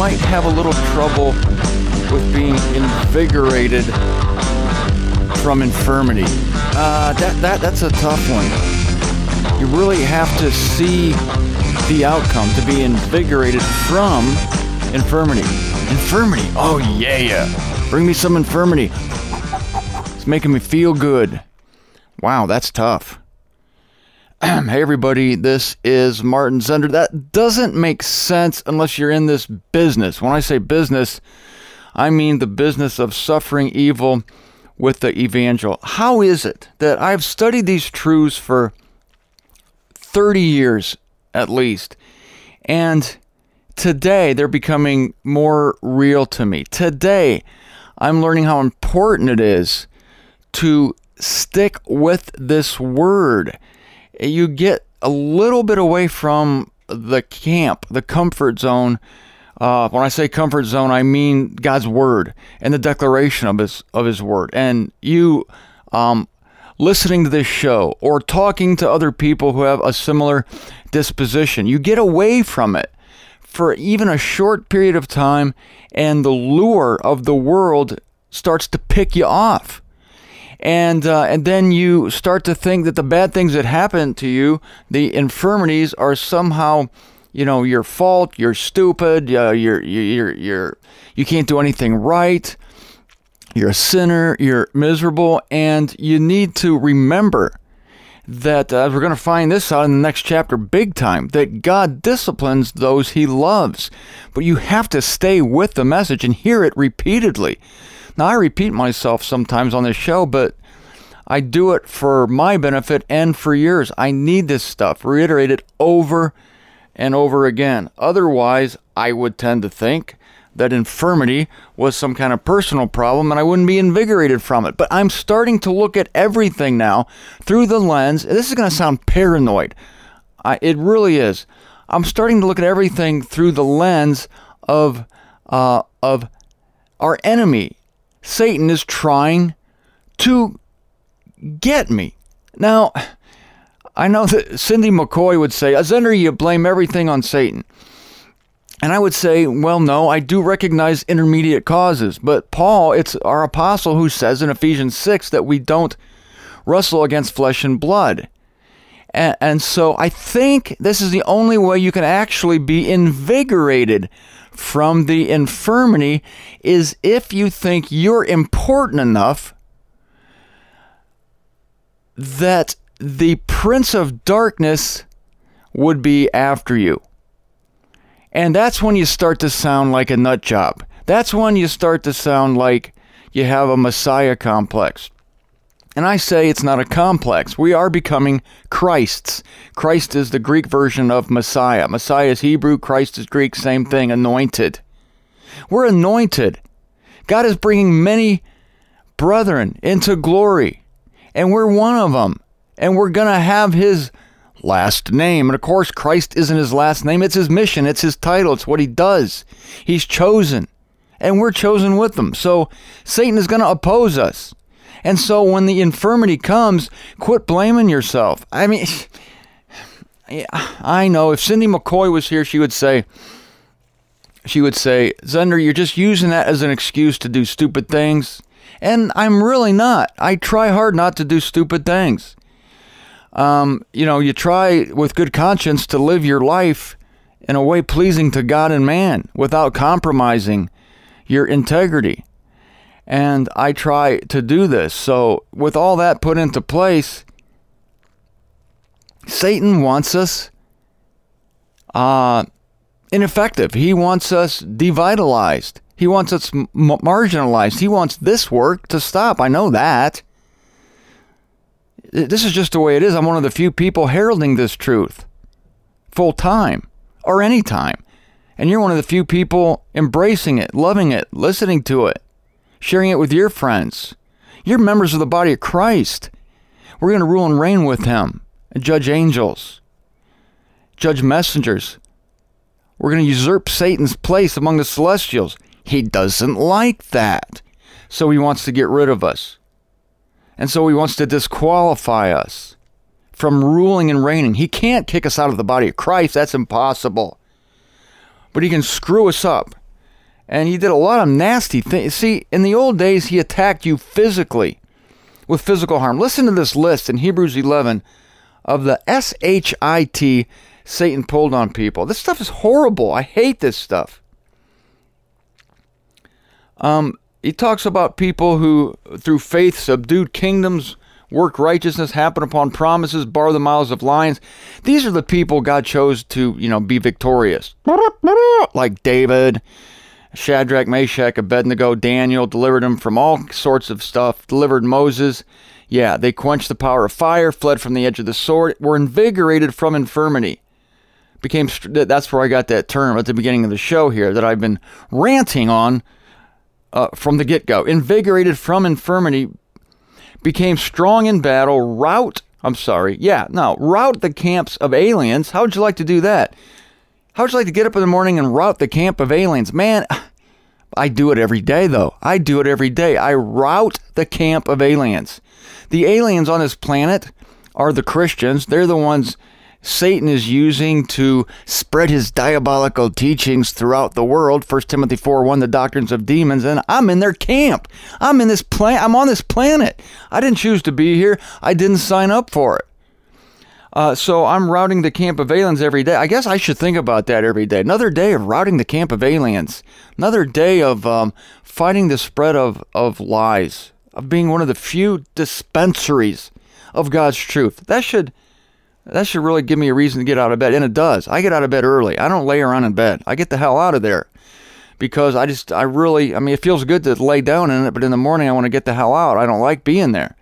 might have a little trouble with being invigorated from infirmity. That's a tough one. You really have to see the outcome to be invigorated from infirmity. Infirmity, oh yeah. Bring me some infirmity. It's making me feel good. Wow, that's tough. Hey everybody, this is Martin Zender. That doesn't make sense unless you're in this business. When I say business, I mean the business of suffering evil with the evangel. How is it that I've studied these truths for 30 years at least, and today they're becoming more real to me? Today, I'm learning how important it is to stick with this word. You get a little bit away from the camp, the comfort zone. When I say comfort zone, I mean God's word and the declaration of His word. And you listening to this show or talking to other people who have a similar disposition, you get away from it for even a short period of time, and the lure of the world starts to pick you off. And then you start to think that the bad things that happen to you, the infirmities, are somehow, your fault. You're stupid. You can't do anything right. You're a sinner. You're miserable, and you need to remember that, as we're going to find this out in the next chapter, big time, that God disciplines those He loves. But you have to stay with the message and hear it repeatedly. Now, I repeat myself sometimes on this show, but I do it for my benefit and for yours. I need this stuff reiterated over and over again. Otherwise, I would tend to think that infirmity was some kind of personal problem and I wouldn't be invigorated from it. But I'm starting to look at everything now through the lens. This is going to sound paranoid. It really is. I'm starting to look at everything through the lens of our enemy. Satan is trying to get me. Now, I know that Cindy McCoy would say, Zender, you blame everything on Satan. And I would say, well, no, I do recognize intermediate causes. But Paul, it's our apostle who says in Ephesians 6 that we don't wrestle against flesh and blood. And so I think this is the only way you can actually be invigorated from the infirmity, is if you think you're important enough that the prince of darkness would be after you. And that's when you start to sound like a nut job. That's when you start to sound like you have a Messiah complex. And I say it's not a complex. We are becoming Christs. Christ is the Greek version of Messiah. Messiah is Hebrew, Christ is Greek, same thing, anointed. We're anointed. God is bringing many brethren into glory, and we're one of them. And we're going to have His last name. And of course, Christ isn't His last name. It's His mission. It's His title. It's what He does. He's chosen, and we're chosen with Him. So Satan is going to oppose us. And so when the infirmity comes, quit blaming yourself. I mean, I know if Cindy McCoy was here, she would say, Zender, you're just using that as an excuse to do stupid things. And I'm really not. I try hard not to do stupid things. You try with good conscience to live your life in a way pleasing to God and man without compromising your integrity. And I try to do this. So with all that put into place, Satan wants us ineffective. He wants us devitalized. He wants us marginalized. He wants this work to stop. I know that. This is just the way it is. I'm one of the few people heralding this truth full time or any time. And you're one of the few people embracing it, loving it, listening to it, sharing it with your friends. You're members of the body of Christ. We're going to rule and reign with Him and judge angels, judge messengers. We're going to usurp Satan's place among the celestials. He doesn't like that. So he wants to get rid of us. And so he wants to disqualify us from ruling and reigning. He can't kick us out of the body of Christ. That's impossible. But he can screw us up And he did a lot of nasty things. See, in the old days, he attacked you physically with physical harm. Listen to this list in Hebrews 11 of the shit Satan pulled on people. This stuff is horrible. I hate this stuff. He talks about people who, through faith, subdued kingdoms, work righteousness, happen upon promises, bar the mouths of lions. These are the people God chose to, be victorious. Like David, Shadrach, Meshach, Abednego, Daniel, delivered them from all sorts of stuff, delivered Moses. Yeah, they quenched the power of fire, fled from the edge of the sword, were invigorated from infirmity. That's where I got that term at the beginning of the show here that I've been ranting on from the get-go. Invigorated from infirmity, became strong in battle, rout the camps of aliens. How would you like to do that? How would you like to get up in the morning and rout the camp of aliens? Man, I do it every day, though. I do it every day. I rout the camp of aliens. The aliens on this planet are the Christians. They're the ones Satan is using to spread his diabolical teachings throughout the world. 1 Timothy 4:1, the doctrines of demons. And I'm in their camp. I'm on this planet. I didn't choose to be here. I didn't sign up for it. So I'm routing the camp of aliens every day. I guess I should think about that every day. Another day of routing the camp of aliens. Another day of fighting the spread of lies. Of being one of the few dispensaries of God's truth. That should really give me a reason to get out of bed. And it does. I get out of bed early. I don't lay around in bed. I get the hell out of there. Because it feels good to lay down in it, but in the morning I want to get the hell out. I don't like being there.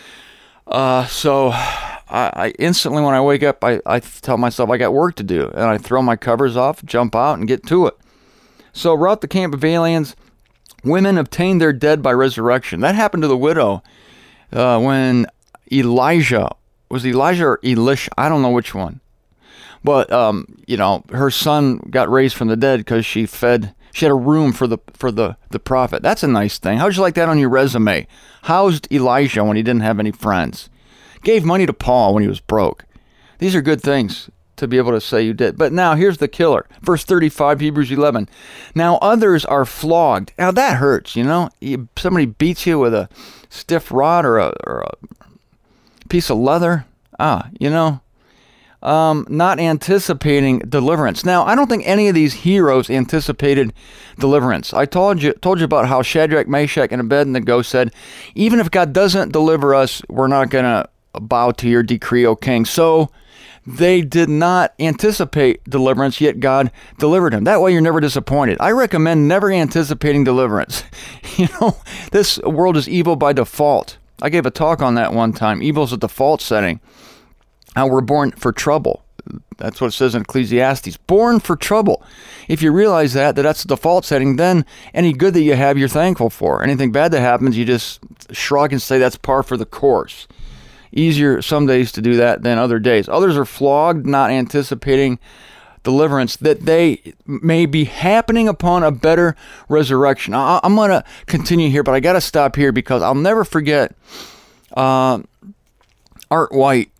So I instantly, when I wake up, I tell myself I got work to do. And I throw my covers off, jump out, and get to it. So rout the camp of aliens. Women obtained their dead by resurrection. That happened to the widow when Elijah or Elisha? I don't know which one. But, her son got raised from the dead because she had a room for the prophet. That's a nice thing. How'd you like that on your resume? Housed Elijah when he didn't have any friends. Gave money to Paul when he was broke. These are good things to be able to say you did. But now, here's the killer. Verse 35, Hebrews 11. Now others are flogged. Now that hurts, Somebody beats you with a stiff rod or a piece of leather. Not anticipating deliverance. Now, I don't think any of these heroes anticipated deliverance. I told you about how Shadrach, Meshach, and Abednego said, even if God doesn't deliver us, we're not going to bow to your decree, O king. So they did not anticipate deliverance, yet God delivered him. That way you're never disappointed. I recommend never anticipating deliverance. This world is evil by default. I gave a talk on that one time. Evil's a default setting. How we're born for trouble. That's what it says in Ecclesiastes. Born for trouble. If you realize that's the default setting, then any good that you have, you're thankful for. Anything bad that happens, you just shrug and say that's par for the course. Easier some days to do that than other days. Others are flogged, not anticipating deliverance, that they may be happening upon a better resurrection. I'm going to continue here, but I got to stop here because I'll never forget Art White.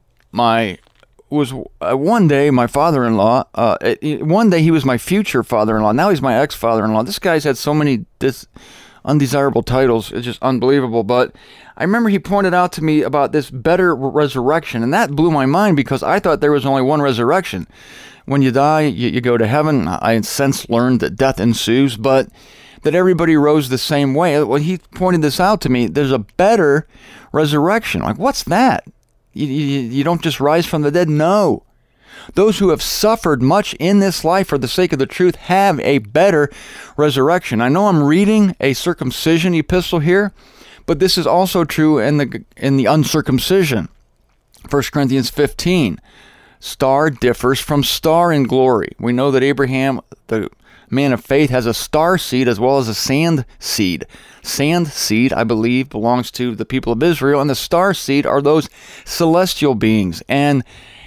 One day my father-in-law, one day he was my future father-in-law. Now he's my ex-father-in-law. This guy's had so many undesirable titles. It's just unbelievable. But I remember he pointed out to me about this better resurrection, and that blew my mind because I thought there was only one resurrection. When you die, you go to heaven. I since learned that death ensues, but that everybody rose the same way. Well, he pointed this out to me. There's a better resurrection. Like, what's that? You don't just rise from the dead? No. Those who have suffered much in this life for the sake of the truth have a better resurrection. I know I'm reading a circumcision epistle here, but this is also true in the uncircumcision. 1 Corinthians 15. Star differs from star in glory. We know that Abraham, the man of faith, has a star seed as well as a sand seed. Sand seed, I believe, belongs to the people of Israel, and the star seed are those celestial beings. And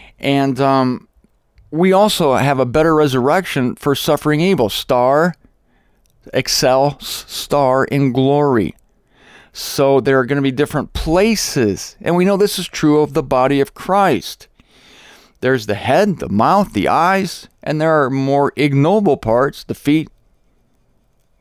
we also have a better resurrection for suffering evil. Star excels star in glory. So there are going to be different places. And we know this is true of the body of Christ. There's the head, the mouth, the eyes, and there are more ignoble parts, the feet,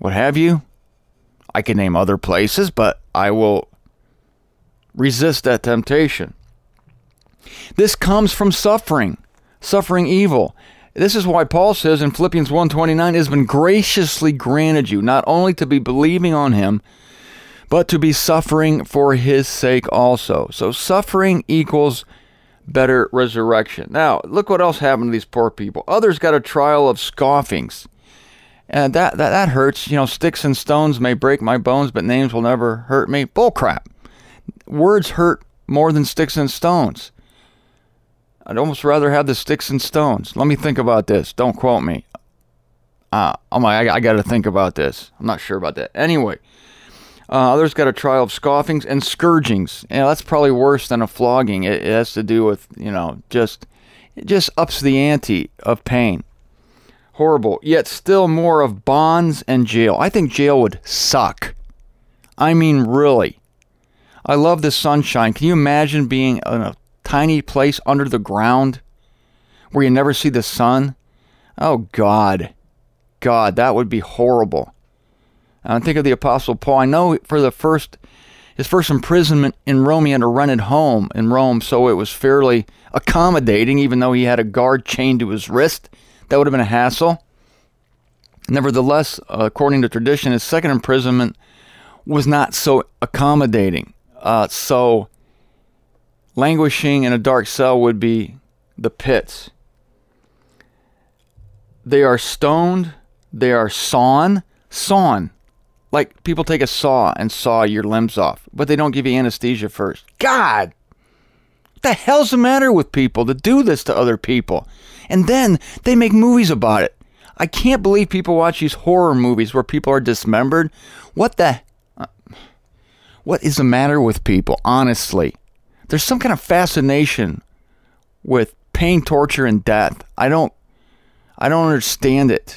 what have you. I can name other places, but I will resist that temptation. This comes from suffering evil. This is why Paul says in Philippians 1:29, it has been graciously granted you not only to be believing on him, but to be suffering for his sake also. So suffering equals better resurrection. Now, look what else happened to these poor people. Others got a trial of scoffings. And that hurts. You know, sticks and stones may break my bones, but names will never hurt me. Bullcrap. Words hurt more than sticks and stones. I'd almost rather have the sticks and stones. Let me think about this. Don't quote me. I got to think about this. I'm not sure about that. Anyway, others got a trial of scoffings and scourgings. Yeah, that's probably worse than a flogging. It has to do with, it just ups the ante of pain. Horrible. Yet still more of bonds and jail. I think jail would suck. I mean, really. I love the sunshine. Can you imagine being in a tiny place under the ground where you never see the sun? Oh, God. God, that would be horrible. I think of the Apostle Paul. I know for his first imprisonment in Rome, he had a rented home in Rome, so it was fairly accommodating, even though he had a guard chained to his wrist. That would have been a hassle. Nevertheless, according to tradition, his second imprisonment was not so accommodating. So languishing in a dark cell would be the pits. They are stoned. They are sawn. Like people take a saw and saw your limbs off, but they don't give you anesthesia first. God! What the hell's the matter with people that do this to other people? And then they make movies about it. I can't believe people watch these horror movies where people are dismembered. What is the matter with people, honestly? There's some kind of fascination with pain, torture, and death. I don't understand it.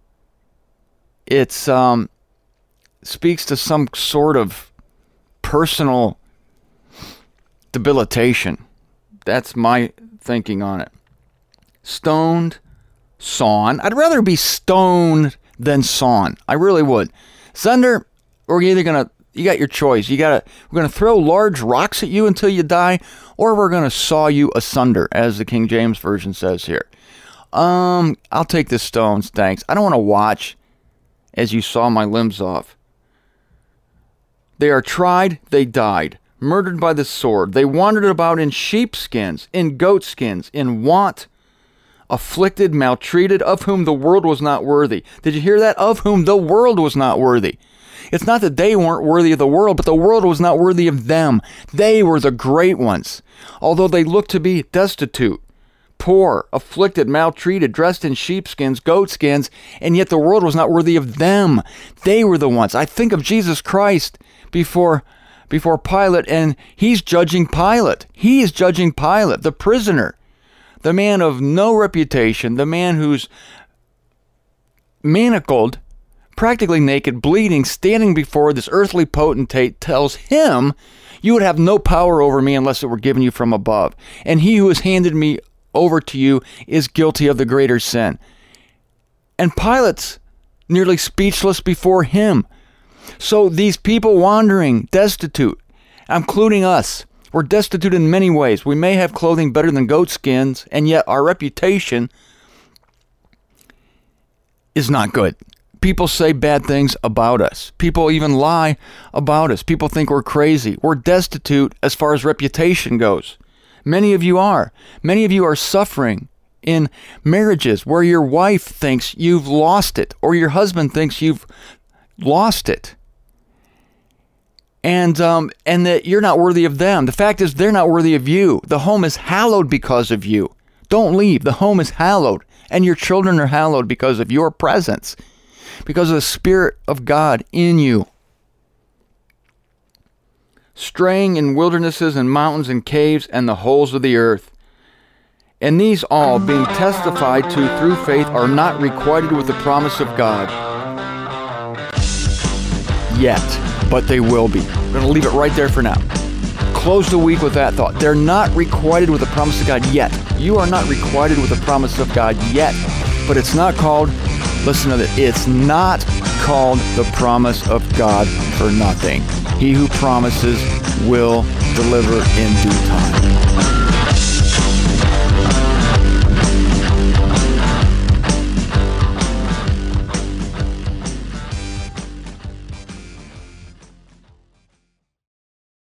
It's speaks to some sort of personal debilitation. That's my thinking on it. Stoned, sawn. I'd rather be stoned than sawn. I really would. Sender, we're either you got your choice. We're gonna throw large rocks at you until you die, or we're gonna saw you asunder, as the King James Version says here. I'll take the stones, thanks. I don't want to watch as you saw my limbs off. They are tried, they died, murdered by the sword. They wandered about in sheepskins, in goatskins, in want, afflicted, maltreated, of whom the world was not worthy. Did you hear that? Of whom the world was not worthy. It's not that they weren't worthy of the world, but the world was not worthy of them. They were the great ones. Although they looked to be destitute, poor, afflicted, maltreated, dressed in sheepskins, goatskins, and yet the world was not worthy of them. They were the ones. I think of Jesus Christ before Pilate, and he's judging Pilate. He is judging Pilate, the prisoner, the man of no reputation, the man who's manacled, practically naked, bleeding, standing before this earthly potentate, tells him, you would have no power over me unless it were given you from above. And he who has handed me over to you is guilty of the greater sin. And Pilate's nearly speechless before him. So these people wandering, destitute, including us, we're destitute in many ways. We may have clothing better than goat skins, and yet our reputation is not good. People say bad things about us. People even lie about us. People think we're crazy. We're destitute as far as reputation goes. Many of you are. Many of you are suffering in marriages where your wife thinks you've lost it, or your husband thinks you've lost it. And that you're not worthy of them. The fact is, they're not worthy of you. The home is hallowed because of you. Don't leave. The home is hallowed, and your children are hallowed because of your presence, because of the Spirit of God in you. Straying in wildernesses and mountains and caves and the holes of the earth. And these all, being testified to through faith, are not requited with the promise of God yet, but they will be. I'm going to leave it right there for now. Close the week with that thought. They're not requited with the promise of God yet. You are not requited with the promise of God yet, but it's not called, listen to this, it's not called the promise of God for nothing. He who promises will deliver in due time.